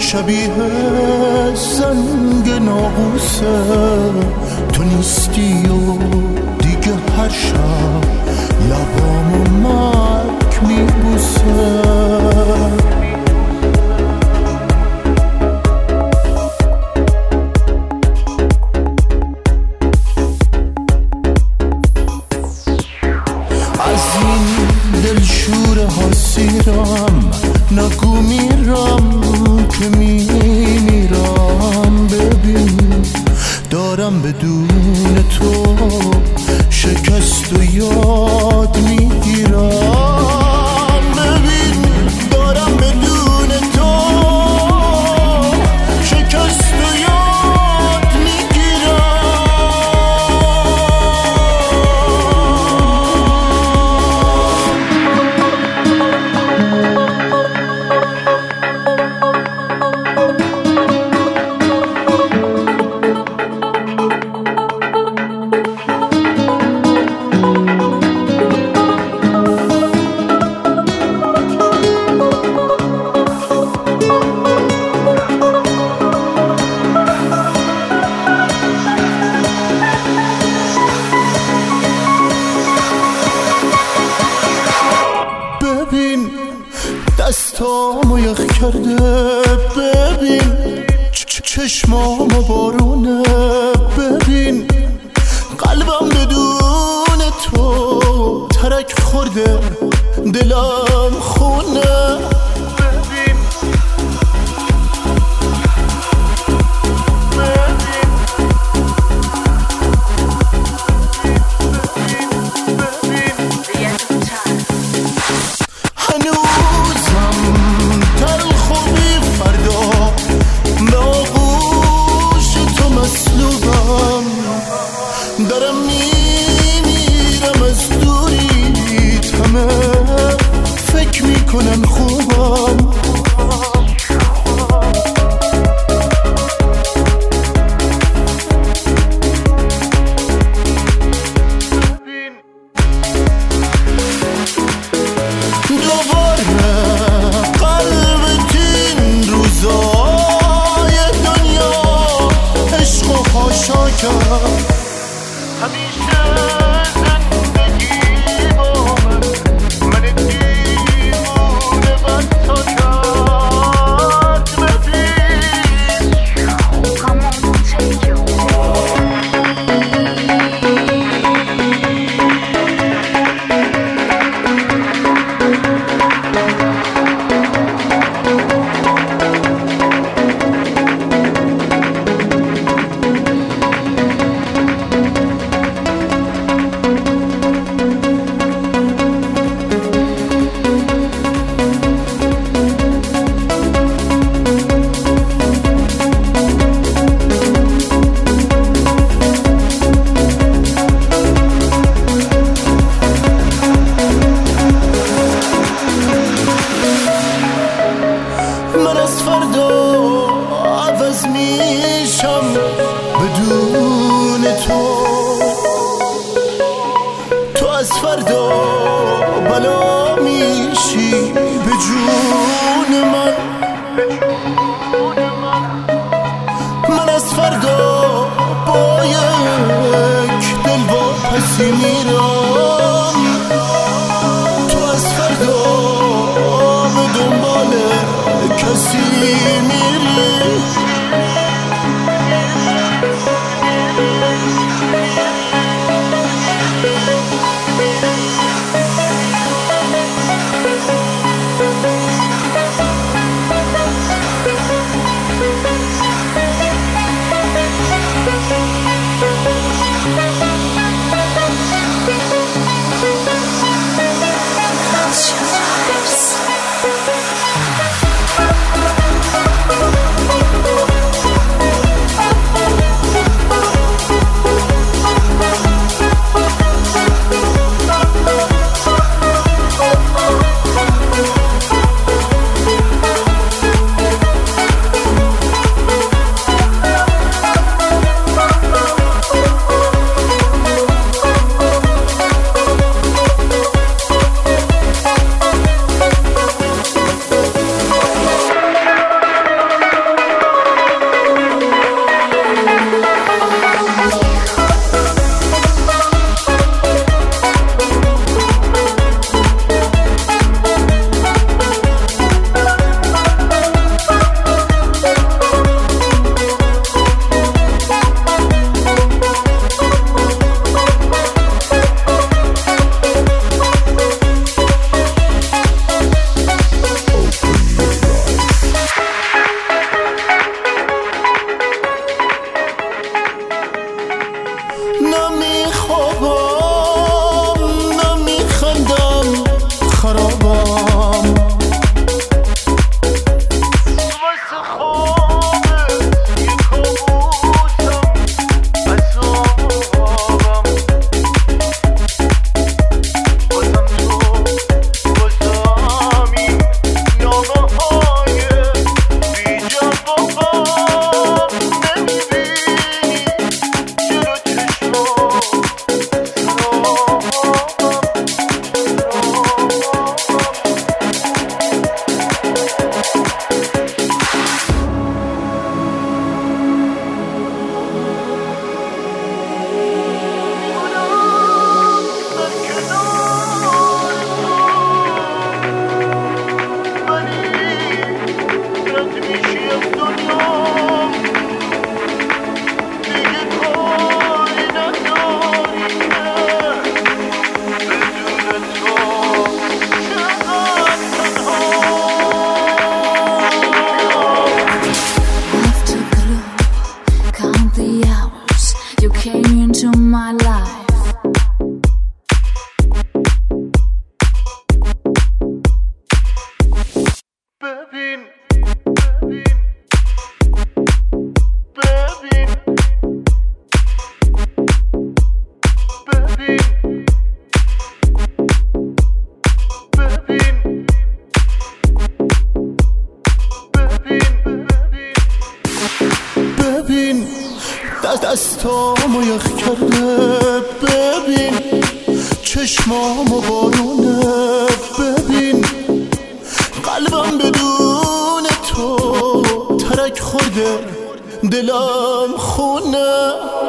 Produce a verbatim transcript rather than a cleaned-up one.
شبیه زنگ ناقوسه، تو نیستی و دیگه هر شب لبامو مرگ میبوسه. از این دلشوره ها سیرم، نگو میرم که میمیرم. ببین دارم بدون تو شکست و یاد میگیرم. ببین دارم بدون تو شکست و یاد میگیرم. دستامو یخ کرده، ببین چشمامو بارونه. ببین قلبم بدون تو ترک خورده، دلم خونه. دارم میمیرم از دوریت، همه فکر میکنن خوبم. دوباره قلبت این روزای دنیا عشق و خاشا کرد. همیشه زندگی با من، من دیوونه بد تا کرد. ببین من از فردا عوض میشم بدون تو، تو از فردا بلا میشی به جون من. من از فردا با یک دل واپسی میرم، تو از فردا به دنبال کسی میری. دستامو یخ کرده، ببین چشمامو بارونه، ببین قلبم بدون تو ترک خورده، دلم خونه.